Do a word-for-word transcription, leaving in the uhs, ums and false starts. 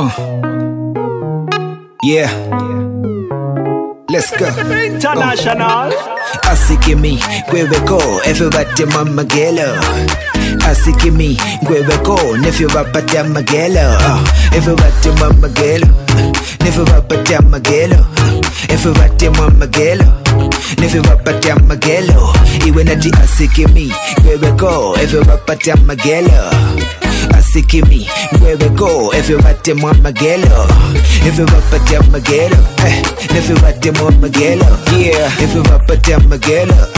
Uh. Yeah. Let's go. International. Uh. Asikimi, gwebeko, everybody mama gelo. Asikimi, gwebeko, nefu wapata magelo. Everybody mama gelo. Nefu wapata magelo. Everybody mama gelo. Nefu wapata magelo. Iwe nati asikimi, gwebeko, everybody magelo. Asikimi, gwebeko, everybody mama gelo. Everybody magelo. Everybody mama gelo. Yeah, everybody magelo.